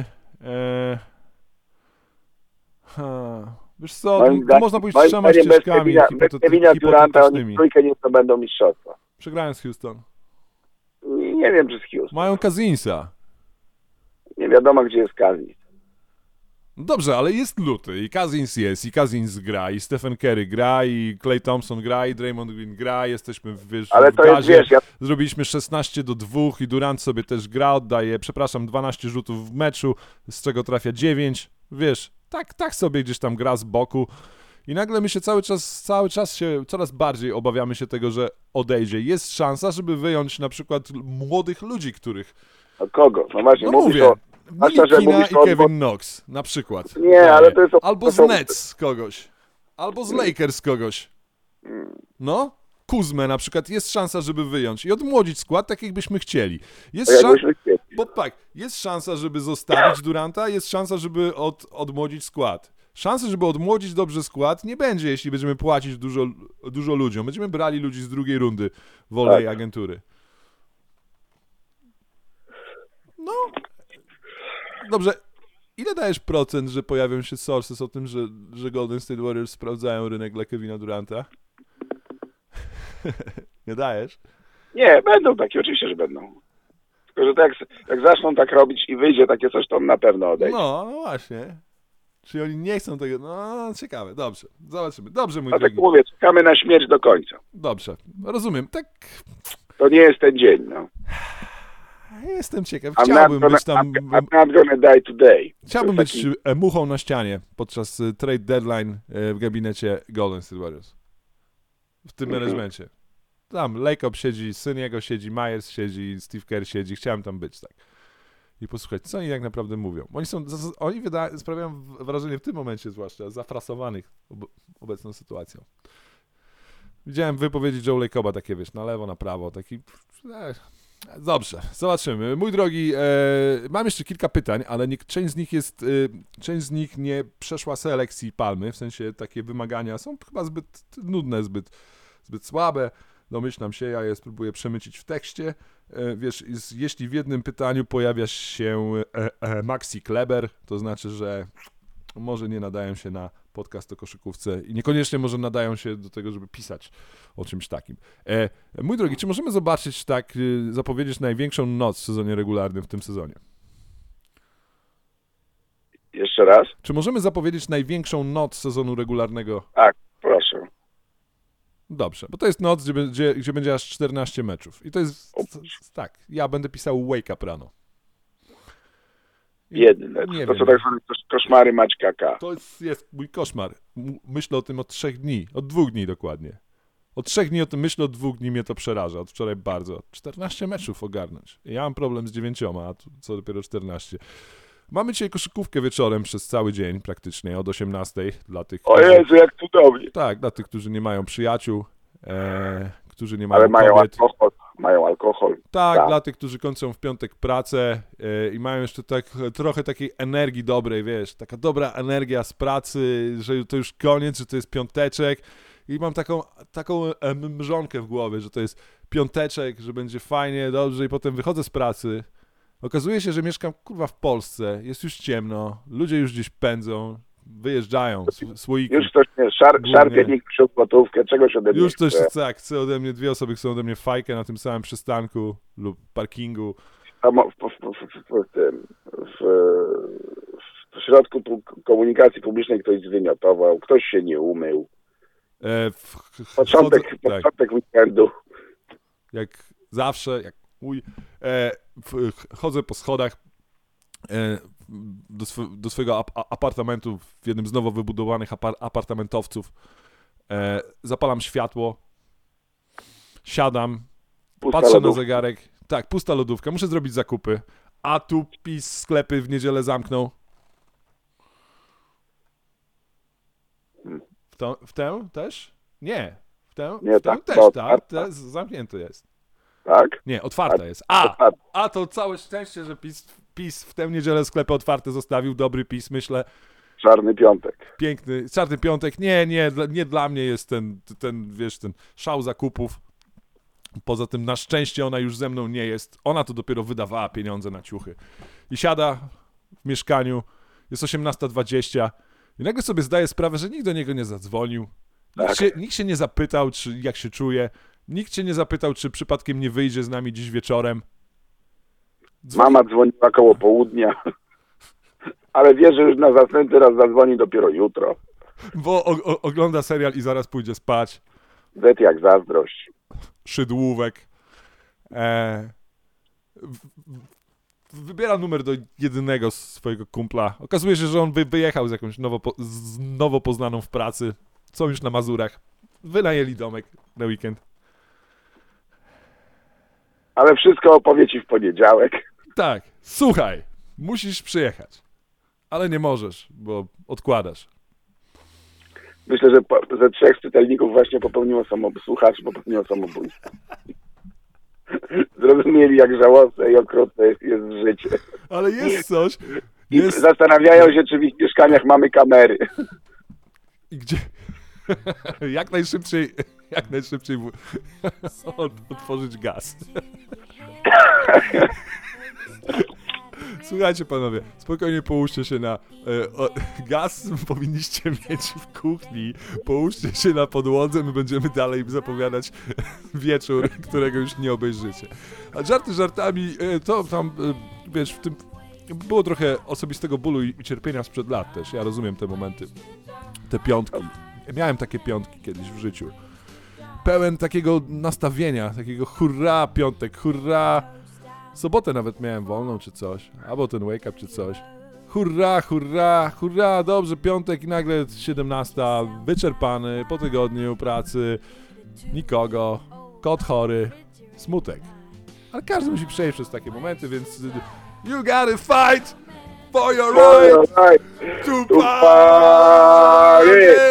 wiesz co, to można pójść 3 ścieżkami hipotetycznymi. Oni trójkę nie zdobędą mistrzostwa. Przegrałem z Houston. Nie wiem, czy z Houston. Mają Cousinsa. Nie wiadomo, gdzie jest Cousins. Dobrze, ale jest luty i Cousins jest, i Cousins gra, i Stephen Curry gra, i Klay Thompson gra, i Draymond Green gra, jesteśmy w ale to gazie. jest, wiesz, Zrobiliśmy 16-2 i Durant sobie też gra, oddaje, 12 rzutów w meczu, z czego trafia 9, wiesz, tak sobie gdzieś tam gra z boku i nagle my się cały czas się, coraz bardziej obawiamy się tego, że odejdzie. Jest szansa, żeby wyjąć na przykład młodych ludzi, których... A kogo? No właśnie, mówię. Kina i Kevin Knox, na przykład. Nie, ale to jest... Albo z Nets kogoś. Albo z Lakers kogoś. No? Kuzmę na przykład. Jest szansa, żeby wyjąć i odmłodzić skład, tak jakbyśmy chcieli. Jest szansa, żeby zostawić Duranta, jest szansa, żeby odmłodzić skład. Szansy, żeby odmłodzić dobrze skład nie będzie, jeśli będziemy płacić dużo ludziom. Będziemy brali ludzi z drugiej rundy wolnej agentury. No... Dobrze, ile dajesz procent, że pojawią się sources o tym, że Golden State Warriors sprawdzają rynek dla Kevina Duranta? Nie dajesz? Nie, będą takie, oczywiście, że będą. Tylko, że jak zaczną tak robić i wyjdzie takie coś, to on na pewno odejdzie. No właśnie. Czyli oni nie chcą tego... No, ciekawe, dobrze. Zobaczymy. Dobrze, mój drogi. Tak mówię, czekamy na śmierć do końca. Dobrze, rozumiem. Tak... To nie jest ten dzień, no. Jestem ciekaw. Chciałbym być tam... I'm not gonna die today. Chciałbym być muchą na ścianie podczas trade deadline w gabinecie Golden State Warriors. W tym managemencie. Tam Lacob siedzi, syn jego siedzi, Myers siedzi, Steve Kerr siedzi. Chciałem tam być, tak. i posłuchać, co oni tak naprawdę mówią. Oni sprawiają wrażenie w tym momencie zwłaszcza zafrasowanych obecną sytuacją. Widziałem wypowiedzi Joe Lacoba takie, wiesz, na lewo, na prawo, taki... Dobrze, zobaczymy. Mój drogi, mam jeszcze kilka pytań, ale część z nich nie przeszła selekcji Palmy, w sensie takie wymagania są chyba zbyt nudne, zbyt słabe. Domyślam się, ja je spróbuję przemycić w tekście. Wiesz, jeśli w jednym pytaniu pojawia się Maxi Kleber, to znaczy, że może nie nadają się na podcast o koszykówce i niekoniecznie może nadają się do tego, żeby pisać o czymś takim. Mój drogi, czy możemy zobaczyć, zapowiedzieć największą noc w sezonie regularnym w tym sezonie? Jeszcze raz? Czy możemy zapowiedzieć największą noc sezonu regularnego? Tak, proszę. Dobrze, bo to jest noc, gdzie będzie aż 14 meczów. I to jest, tak, ja będę pisał Wake Up rano. Jedne. Nie To wiem. są tak zwane koszmary Maćka K. To jest mój koszmar. Myślę o tym od 3 dni, od 2 dni dokładnie. Od 3 dni o tym myślę, od 2 dni mnie to przeraża, od wczoraj bardzo. 14 meczów ogarnąć. Ja mam problem z 9, a tu co dopiero 14. Mamy dzisiaj koszykówkę wieczorem przez cały dzień praktycznie, od 18 dla tych, O Jezu, jak cudownie. tak, dla tych, którzy nie mają przyjaciół, którzy nie mają Ale mają kobiet. alkohol. Mają alkohol. Tak, dla tych, którzy kończą w piątek pracę i mają jeszcze trochę takiej energii dobrej, wiesz, taka dobra energia z pracy, że to już koniec, że to jest piąteczek i mam taką mrzonkę w głowie, że to jest piąteczek, że będzie fajnie, dobrze i potem wychodzę z pracy. Okazuje się, że mieszkam, kurwa, w Polsce, jest już ciemno, ludzie już gdzieś pędzą, wyjeżdżają, słoiki. Już ktoś mnie szarpie, nikt przyjął gotówkę, czegoś ode mnie Już ktoś chce. tak, chce ode mnie, 2 osoby chcą ode mnie fajkę na tym samym przystanku lub parkingu. W środku komunikacji publicznej ktoś zwymiotował, ktoś się nie umył. Początek weekendu. Jak zawsze, jak mój, chodzę po schodach do swojego apartamentu w jednym z nowo wybudowanych apartamentowców. Zapalam światło, siadam, patrzę na zegarek. Tak, pusta lodówka, muszę zrobić zakupy. A tu PiS sklepy w niedzielę zamknął. W tę też? Nie. W tę też, tak. Zamknięty jest. Tak? Nie, otwarta jest. A to całe szczęście, że PiS w tę niedzielę sklepy otwarte zostawił. Dobry PiS, myślę. Czarny piątek. Piękny. Czarny piątek. Nie dla mnie jest ten, wiesz, ten szał zakupów. Poza tym na szczęście ona już ze mną nie jest. Ona to dopiero wydawała pieniądze na ciuchy. I siada w mieszkaniu. Jest 18:20 i nagle sobie zdaje sprawę, że nikt do niego nie zadzwonił. Nikt się nie zapytał, jak się czuje. Nikt się nie zapytał, czy przypadkiem nie wyjdzie z nami dziś wieczorem. Mama dzwoniła koło południa, ale wie, że już na następny raz zadzwoni dopiero jutro. Bo ogląda serial i zaraz pójdzie spać. Z jak zazdrość. Szydłówek. Wybiera numer do jedynego swojego kumpla. Okazuje się, że on wyjechał z jakąś nowo poznaną w pracy. Są już na Mazurach. Wynajęli domek na weekend. Ale wszystko opowie ci w poniedziałek. Tak, słuchaj, musisz przyjechać. Ale nie możesz, bo odkładasz. Myślę, że ze 3 czytelników właśnie słuchaczy popełniło samobójstwo. Zrozumieli, jak żałosne i okrutne jest życie. Ale jest coś. I zastanawiają się, czy w ich mieszkaniach mamy kamery. I gdzie... jak najszybciej otworzyć gaz. Słuchajcie panowie, spokojnie połóżcie się na... gaz powinniście mieć w kuchni, połóżcie się na podłodze, my będziemy dalej zapowiadać wieczór, którego już nie obejrzycie. A żarty żartami, to tam, wiesz, w tym było trochę osobistego bólu i cierpienia sprzed lat też, ja rozumiem te momenty, te piątki. Miałem takie piątki kiedyś w życiu. Pełen takiego nastawienia, takiego hurra piątek, hurra... Sobotę nawet miałem wolną czy coś, albo ten wake up czy coś. Hurra, hurra, hurra, dobrze, piątek i nagle 17, wyczerpany, po tygodniu pracy, nikogo, kot chory, smutek. Ale każdy musi przejść przez takie momenty, więc You gotta fight for your right to party.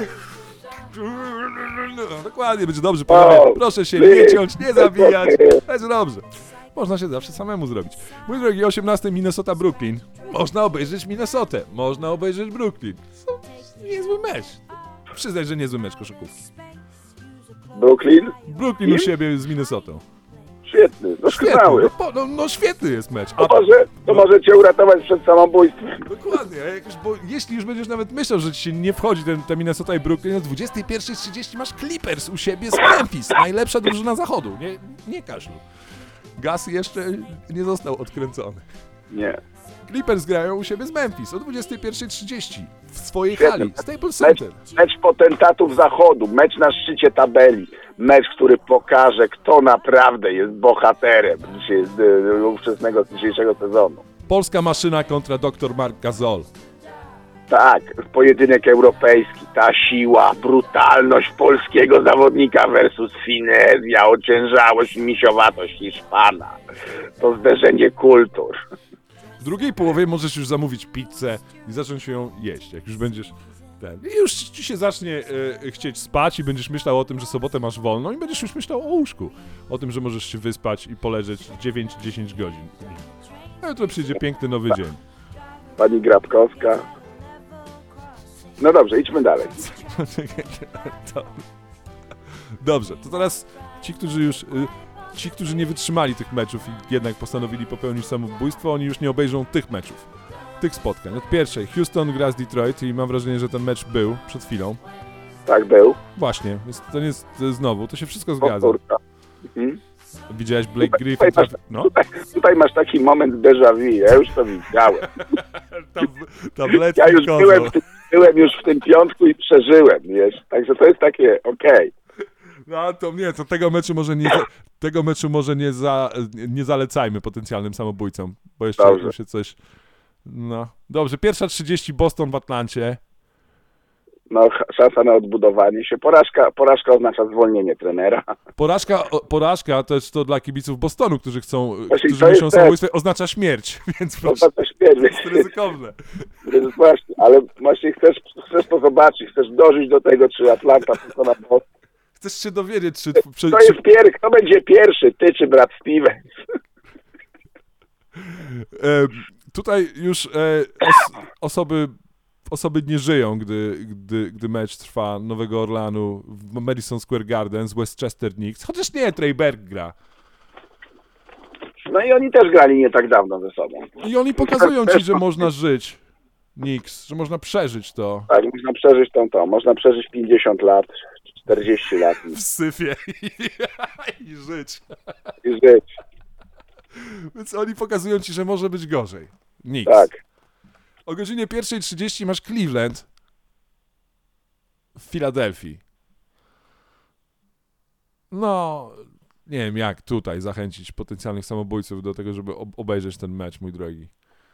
Dokładnie, będzie dobrze, panowie. Proszę się nie ciąć, nie zabijać. Będzie dobrze. Można się zawsze samemu zrobić. Mój drogi, 18 Minnesota Brooklyn. Można obejrzeć Minnesotę. Można obejrzeć Brooklyn. Niezły mecz. Przyznaj, że niezły mecz koszykówki. Brooklyn? Brooklyn u siebie z Minnesotą. Świetny, doskonały. No świetny jest mecz. To może cię uratować przed samobójstwem. Dokładnie, bo jeśli już będziesz nawet myślał, że ci się nie wchodzi ta Minnesota i Brooklyn, o 21:30 masz Clippers u siebie z Memphis. Najlepsza drużyna zachodu. Nie kaszlu. Gaz jeszcze nie został odkręcony. Nie. Clippers grają u siebie z Memphis o 21:30 w swojej Świetny. hali, Staples Center. Mecz potentatów zachodu, mecz na szczycie tabeli, mecz, który pokaże, kto naprawdę jest bohaterem ówczesnego dzisiejszego sezonu. Polska maszyna kontra dr Mark Gasol. Tak, pojedynek europejski, ta siła, brutalność polskiego zawodnika versus finezja, ociężałość i misiowatość Hiszpana. To zderzenie kultur. W drugiej połowie możesz już zamówić pizzę i zacząć ją jeść, jak już będziesz I już ci się zacznie chcieć spać i będziesz myślał o tym, że sobotę masz wolną i będziesz już myślał o łóżku. O tym, że możesz się wyspać i poleżeć 9-10 godzin. A jutro przyjdzie piękny nowy dzień. Pani Grabkowska. No dobrze, idźmy dalej. Dobrze, to teraz ci, którzy nie wytrzymali tych meczów i jednak postanowili popełnić samobójstwo, oni już nie obejrzą tych meczów, tych spotkań. Od pierwszej, Houston gra z Detroit i mam wrażenie, że ten mecz był przed chwilą. Tak, był. Właśnie, to nie jest znowu, to się wszystko zgadza. Mhm. Widziałeś Blake Griffin? Tutaj masz taki moment déjà vu, ja już to widziałem. Tabletki ja już byłem już w tym piątku i przeżyłem, wiesz, także to jest takie okej. No to nie, to tego meczu może nie zalecajmy potencjalnym samobójcom, bo jeszcze się coś... No, dobrze, pierwsza 30 Boston w Atlancie. No, szansa na odbudowanie się. Porażka oznacza zwolnienie trenera. Porażka też to dla kibiców Bostonu, którzy myślą o samobójstwie, oznacza śmierć, więc proszę, jest ryzykowne. Właśnie, ale właśnie chcesz to zobaczyć, chcesz dożyć do tego, czy Atlanta pokona Boston. Chcesz się dowiedzieć, czy... Kto będzie pierwszy, ty czy brat Stevens? Tutaj już osoby nie żyją, gdy mecz trwa Nowego Orleanu w Madison Square Garden z Westchester Knicks. Chociaż nie, Trey Burke gra. No i oni też grali nie tak dawno ze sobą. I oni pokazują ci, że można żyć. Knicks, że można przeżyć to. Tak, można przeżyć to. Można przeżyć 50 lat, 40 lat. W syfie i żyć. Więc oni pokazują ci, że może być gorzej. Knicks. Tak. O godzinie 1:30 masz Cleveland w Filadelfii. No, nie wiem jak tutaj zachęcić potencjalnych samobójców do tego, żeby obejrzeć ten mecz, mój drogi.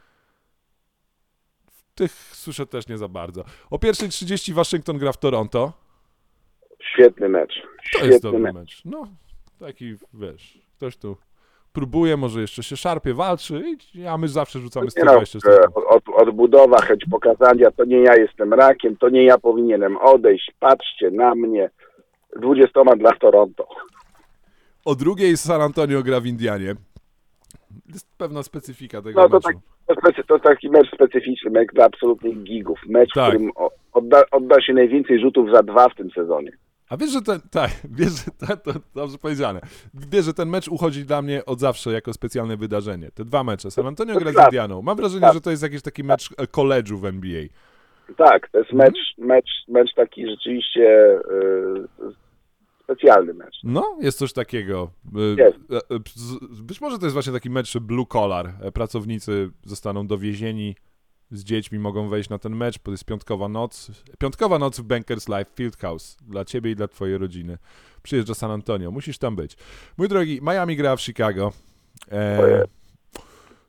Tych słyszę też nie za bardzo. O 1:30 Waszyngton gra w Toronto. Świetny mecz. To jest dobry mecz. No, taki, wiesz, ktoś tu próbuje, może jeszcze się szarpie, walczy, a my zawsze rzucamy 120 sekund. Odbudowa, chęć pokazania, to nie ja jestem rakiem, to nie ja powinienem odejść, patrzcie na mnie. 20 dla Toronto. O drugiej San Antonio gra w Indianie. Jest pewna specyfika tego meczu. To taki mecz specyficzny, mecz dla absolutnych gigów. Mecz, w którym odda się najwięcej rzutów za 2 w tym sezonie. A wiesz, że to dobrze powiedziane. Wiesz, że ten mecz uchodzi dla mnie od zawsze jako specjalne wydarzenie. Te 2 mecze. San Antonio gra z Indianą. Mam wrażenie, że to jest jakiś taki mecz college'u w NBA. Tak, to jest mecz taki rzeczywiście specjalny mecz. No, jest coś takiego. Być może to jest właśnie taki mecz blue collar. Pracownicy zostaną dowiezieni z dziećmi, mogą wejść na ten mecz, bo to jest piątkowa noc. Piątkowa noc w Bankers Life Fieldhouse. Dla ciebie i dla twojej rodziny. Przyjeżdża San Antonio. Musisz tam być. Mój drogi, Miami gra w Chicago.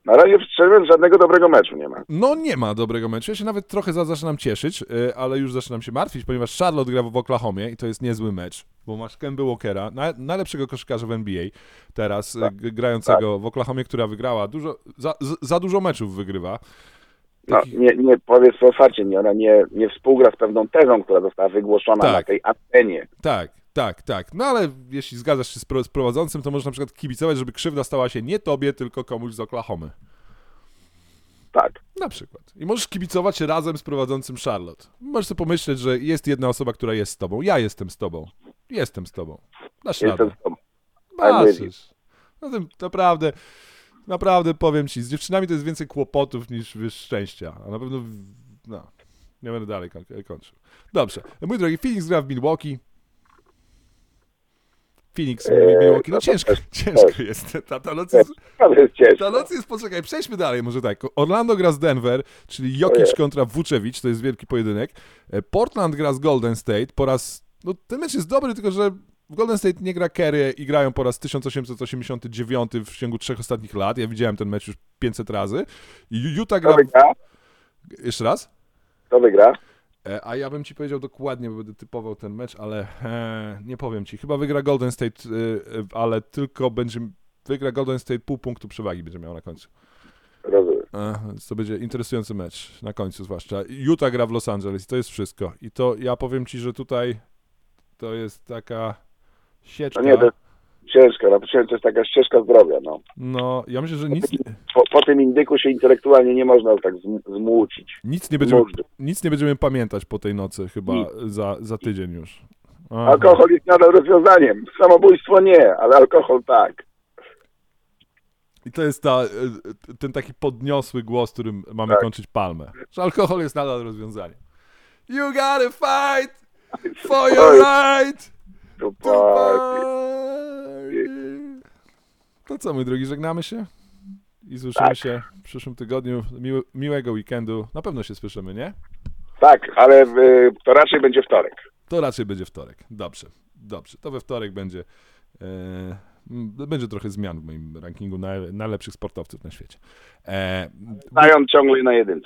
Na razie wszedłem, żadnego dobrego meczu nie ma. No nie ma dobrego meczu. Ja się nawet trochę zaczynam cieszyć, ale już zaczynam się martwić, ponieważ Charlotte gra w Oklahomie i to jest niezły mecz, bo masz Kemba Walkera, najlepszego koszykarza w NBA teraz, grającego w Oklahomie, która wygrała za dużo meczów wygrywa. No, nie powiedz to otwarcie, ona nie współgra z pewną tezą, która została wygłoszona na tej Atenie. Tak. No ale jeśli zgadzasz się z prowadzącym, to możesz na przykład kibicować, żeby krzywda stała się nie tobie, tylko komuś z Oklahomy. Tak. Na przykład. I możesz kibicować razem z prowadzącym Charlotte. Możesz sobie pomyśleć, że jest jedna osoba, która jest z tobą. Ja jestem z tobą. Jestem z tobą. Dasz radę. Jestem z tobą. Patrzysz. No to naprawdę powiem ci, z dziewczynami to jest więcej kłopotów niż szczęścia. A na pewno, nie będę dalej kończył. Dobrze. Mój drogi, Phoenix gra w Milwaukee. Milwaukee. No ciężko jest. Ta noc jest... Ta noc jest, poczekaj, przejdźmy dalej, może tak. Orlando gra z Denver, czyli Jokic kontra Vucevic, to jest wielki pojedynek. Portland gra z Golden State, no ten mecz jest dobry, tylko że w Golden State nie gra Curry i grają po raz 1889 w ciągu 3 ostatnich lat. Ja widziałem ten mecz już 500 razy. I Utah gra... Jeszcze raz? Kto wygra? A ja bym ci powiedział dokładnie, bo będę typował ten mecz, ale nie powiem ci. Chyba wygra Golden State, ale tylko wygra Golden State pół punktu przewagi będzie miał na końcu. Rozumiem. Więc to będzie interesujący mecz na końcu zwłaszcza. Utah gra w Los Angeles i to jest wszystko. I to ja powiem ci, że tutaj to jest taka sieczka. No nie, to jest ciężka, to jest taka ścieżka zdrowia, no. No, ja myślę, że nic... Po tym indyku się intelektualnie nie można tak zmucić. Nic nie będziemy pamiętać po tej nocy chyba za tydzień już. Aha. Alkohol jest nadal rozwiązaniem. Samobójstwo nie, ale alkohol tak. I to jest ten taki podniosły głos, którym mamy kończyć palmę. Że alkohol jest nadal rozwiązaniem. You gotta fight for your right to party. To co, mój drogi, żegnamy się? I słyszymy się w przyszłym tygodniu. Miłego weekendu. Na pewno się słyszymy, nie? Tak, ale to raczej będzie wtorek. To raczej będzie wtorek. Dobrze. To we wtorek będzie... Będzie trochę zmian w moim rankingu najlepszych sportowców na świecie. Stają ciągle na jedynce.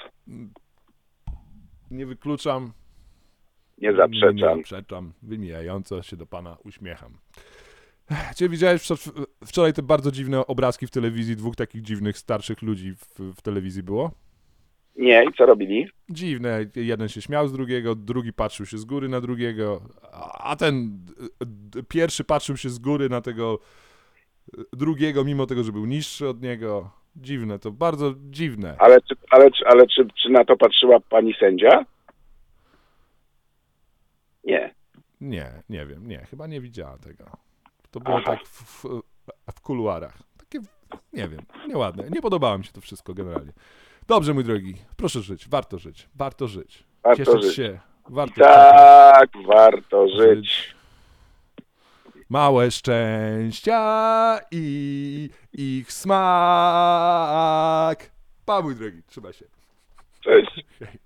Nie wykluczam. Nie zaprzeczam. Wymijająco się do pana uśmiecham. Czy widziałeś wczoraj te bardzo dziwne obrazki w telewizji? 2 takich dziwnych, starszych ludzi w telewizji było? Nie, i co robili? Dziwne. Jeden się śmiał z drugiego, drugi patrzył się z góry na drugiego, a ten pierwszy patrzył się z góry na tego drugiego, mimo tego, że był niższy od niego. Dziwne, to bardzo dziwne. Ale czy na to patrzyła pani sędzia? Nie. Nie wiem, chyba nie widziała tego. To było tak w kuluarach. Takie, nie wiem, nieładne. Nie podobało mi się to wszystko generalnie. Dobrze, mój drogi, proszę żyć, warto żyć. Cieszyć się, warto żyć. Małe szczęścia i ich smak. Pa, mój drogi, trzymaj się. Cześć.